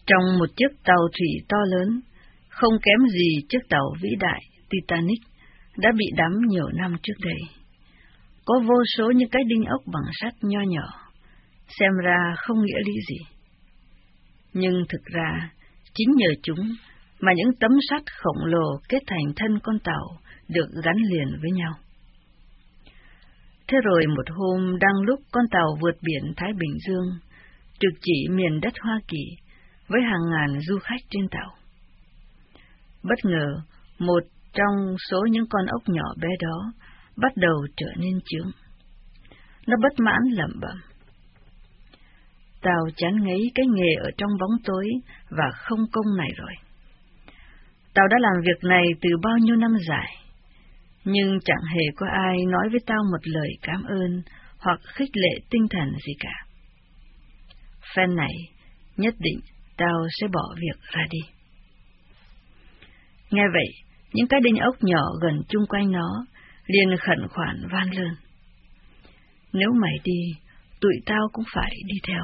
Trong một chiếc tàu thủy to lớn, không kém gì chiếc tàu vĩ đại Titanic đã bị đắm nhiều năm trước đây. Có vô số những cái đinh ốc bằng sắt nho nhỏ, xem ra không nghĩa lý gì. Nhưng thực ra, chính nhờ chúng mà những tấm sắt khổng lồ kết thành thân con tàu được gắn liền với nhau. Thế rồi một hôm đang lúc con tàu vượt biển Thái Bình Dương, trực chỉ miền đất Hoa Kỳ với hàng ngàn du khách trên tàu. Bất ngờ, một trong số những con ốc nhỏ bé đó bắt đầu trở nên chướng. Nó bất mãn lẩm bẩm: "Tao chán ngấy cái nghề ở trong bóng tối và không công này rồi. Tao đã làm việc này từ bao nhiêu năm dài, nhưng chẳng hề có ai nói với tao một lời cảm ơn hoặc khích lệ tinh thần gì cả. Phen này, nhất định tao sẽ bỏ việc ra đi." Nghe vậy, những cái đinh ốc nhỏ gần chung quanh nó liền khẩn khoản van lơn: "Nếu mày đi, tụi tao cũng phải đi theo."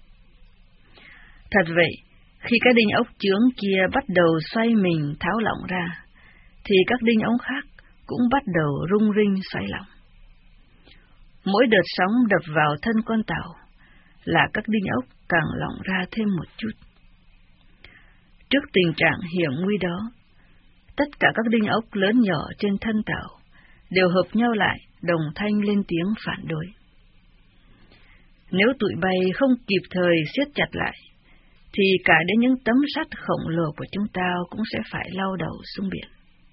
Thật vậy, khi cái đinh ốc chướng kia bắt đầu xoay mình tháo lỏng ra, thì các đinh ốc khác cũng bắt đầu rung rinh xoay lỏng. Mỗi đợt sóng đập vào thân con tàu là các đinh ốc càng lỏng ra thêm một chút. Trước tình trạng hiểm nguy đó, tất cả các đinh ốc lớn nhỏ trên thân tàu đều hợp nhau lại đồng thanh lên tiếng phản đối. Nếu tụi bay không kịp thời siết chặt lại, thì cả đến những tấm sắt khổng lồ của chúng tao cũng sẽ phải lao đầu xuống biển.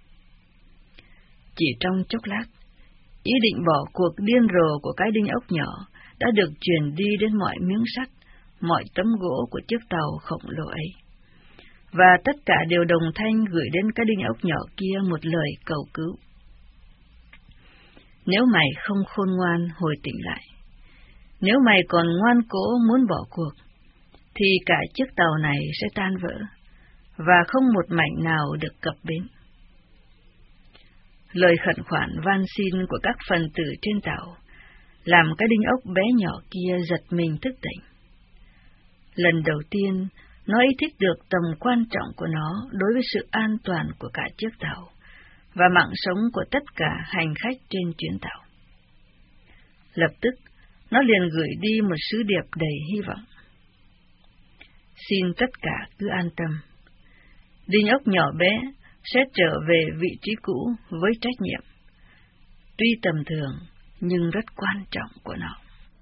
Chỉ trong chốc lát, ý định bỏ cuộc điên rồ của cái đinh ốc nhỏ đã được truyền đi đến mọi miếng sắt, mọi tấm gỗ của chiếc tàu khổng lồ ấy. Và tất cả đều đồng thanh gửi đến cái đinh ốc nhỏ kia một lời cầu cứu: "Nếu mày không khôn ngoan hồi tỉnh lại, nếu mày còn ngoan cố muốn bỏ cuộc, thì cả chiếc tàu này sẽ tan vỡ, và không một mảnh nào được cập bến." Lời khẩn khoản van xin của các phần tử trên tàu làm cái đinh ốc bé nhỏ kia giật mình thức tỉnh. Lần đầu tiên, nó ý thức được tầm quan trọng của nó đối với sự an toàn của cả chiếc tàu và mạng sống của tất cả hành khách trên chuyến tàu. Lập tức, nó liền gửi đi một sứ điệp đầy hy vọng: "Xin tất cả cứ an tâm. Đinh ốc nhỏ bé sẽ trở về vị trí cũ với trách nhiệm, tuy tầm thường nhưng rất quan trọng của nó."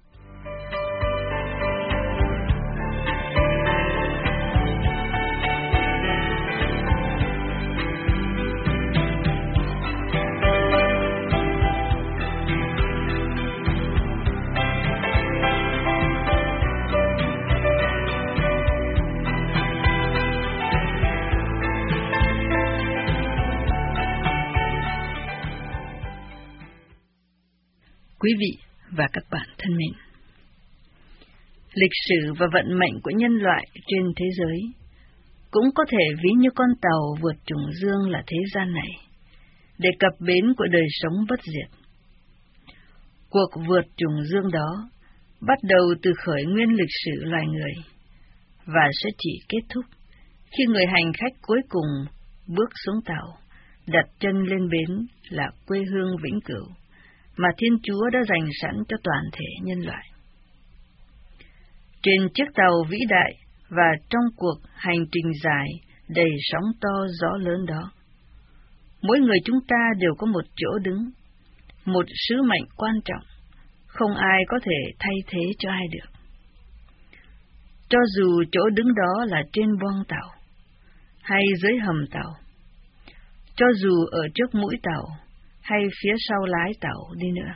Quý vị và các bạn thân mến, lịch sử và vận mệnh của nhân loại trên thế giới cũng có thể ví như con tàu vượt trùng dương là thế gian này, để cập bến của đời sống bất diệt. Cuộc vượt trùng dương đó bắt đầu từ khởi nguyên lịch sử loài người, và sẽ chỉ kết thúc khi người hành khách cuối cùng bước xuống tàu, đặt chân lên bến là quê hương vĩnh cửu mà Thiên Chúa đã dành sẵn cho toàn thể nhân loại. Trên chiếc tàu vĩ đại và trong cuộc hành trình dài đầy sóng to gió lớn đó, mỗi người chúng ta đều có một chỗ đứng, một sứ mệnh quan trọng, không ai có thể thay thế cho ai được. Cho dù chỗ đứng đó là trên boong tàu, hay dưới hầm tàu, cho dù ở trước mũi tàu, hay phía sau lái tàu đi nữa.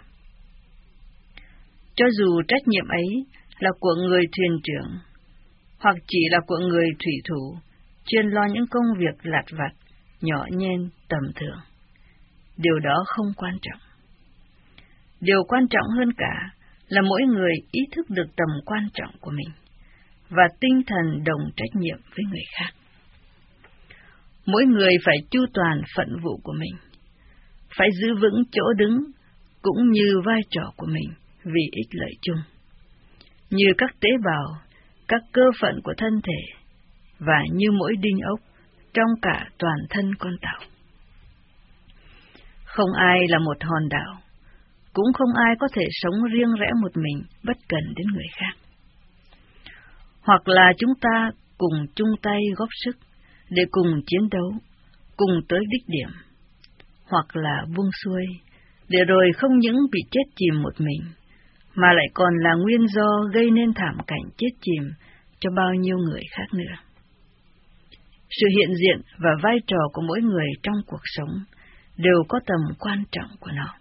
Cho dù trách nhiệm ấy là của người thuyền trưởng, hoặc chỉ là của người thủy thủ, chuyên lo những công việc lặt vặt, nhỏ nhen, tầm thường, điều đó không quan trọng. Điều quan trọng hơn cả là mỗi người ý thức được tầm quan trọng của mình, và tinh thần đồng trách nhiệm với người khác. Mỗi người phải chu toàn phận vụ của mình, phải giữ vững chỗ đứng cũng như vai trò của mình vì ích lợi chung, như các tế bào, các cơ phận của thân thể, và như mỗi đinh ốc trong cả toàn thân con tàu. Không ai là một hòn đảo, cũng không ai có thể sống riêng rẽ một mình bất cần đến người khác. Hoặc là chúng ta cùng chung tay góp sức để cùng chiến đấu, cùng tới đích điểm, hoặc là buông xuôi, để rồi không những bị chết chìm một mình, mà lại còn là nguyên do gây nên thảm cảnh chết chìm cho bao nhiêu người khác nữa. Sự hiện diện và vai trò của mỗi người trong cuộc sống đều có tầm quan trọng của nó.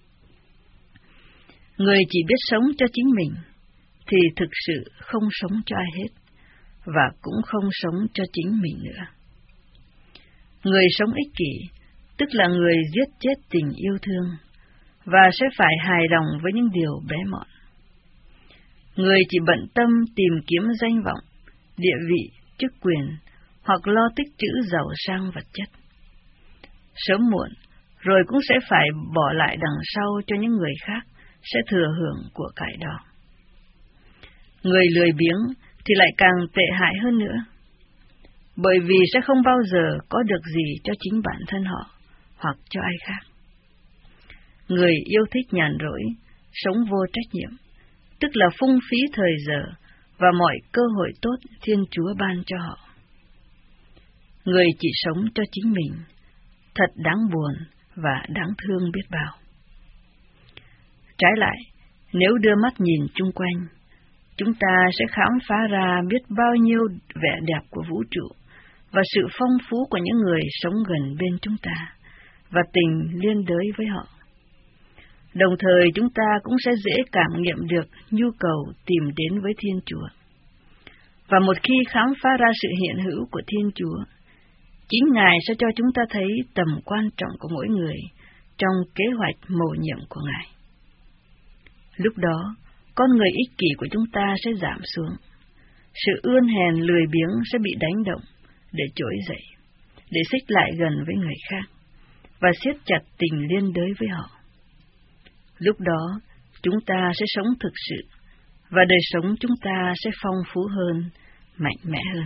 Người chỉ biết sống cho chính mình thì thực sự không sống cho ai hết, và cũng không sống cho chính mình nữa. Người sống ích kỷ, tức là người giết chết tình yêu thương, và sẽ phải hài lòng với những điều bé mọn. Người chỉ bận tâm tìm kiếm danh vọng, địa vị, chức quyền, hoặc lo tích trữ giàu sang vật chất. Sớm muộn, rồi cũng sẽ phải bỏ lại đằng sau cho những người khác sẽ thừa hưởng của cải đó. Người lười biếng thì lại càng tệ hại hơn nữa, bởi vì sẽ không bao giờ có được gì cho chính bản thân họ hoặc cho ai khác. Người yêu thích nhàn rỗi, sống vô trách nhiệm, tức là phung phí thời giờ và mọi cơ hội tốt Thiên Chúa ban cho họ. Người chỉ sống cho chính mình, thật đáng buồn và đáng thương biết bao. Trái lại, nếu đưa mắt nhìn chung quanh, chúng ta sẽ khám phá ra biết bao nhiêu vẻ đẹp của vũ trụ và sự phong phú của những người sống gần bên chúng ta và tình liên đới với họ. Đồng thời chúng ta cũng sẽ dễ cảm nghiệm được nhu cầu tìm đến với Thiên Chúa. Và một khi khám phá ra sự hiện hữu của Thiên Chúa, chính Ngài sẽ cho chúng ta thấy tầm quan trọng của mỗi người trong kế hoạch mầu nhiệm của Ngài. Lúc đó, con người ích kỷ của chúng ta sẽ giảm xuống. Sự ươn hèn lười biếng sẽ bị đánh động để trỗi dậy, để xích lại gần với người khác và siết chặt tình liên đới với họ. Lúc đó, chúng ta sẽ sống thực sự, và đời sống chúng ta sẽ phong phú hơn, mạnh mẽ hơn.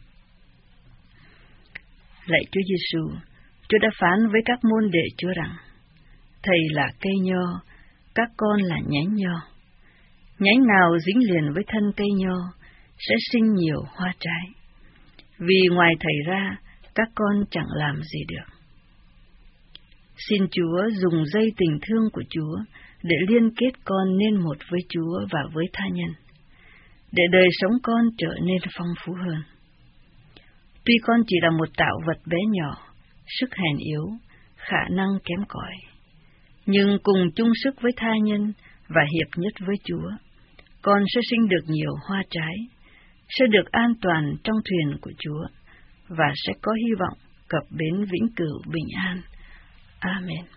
Lạy Chúa Giêsu, Chúa đã phán với các môn đệ Chúa rằng: Thầy là cây nho, các con là nhánh nho. Nhánh nào dính liền với thân cây nho sẽ sinh nhiều hoa trái, vì ngoài thầy ra các con chẳng làm gì được. Xin Chúa dùng dây tình thương của Chúa để liên kết con nên một với Chúa và với tha nhân, để đời sống con trở nên phong phú hơn. Tuy con chỉ là một tạo vật bé nhỏ, sức hèn yếu, khả năng kém cỏi, nhưng cùng chung sức với tha nhân và hiệp nhất với Chúa, con sẽ sinh được nhiều hoa trái, sẽ được an toàn trong thuyền của Chúa, và sẽ có hy vọng cập bến vĩnh cửu bình an. Amen.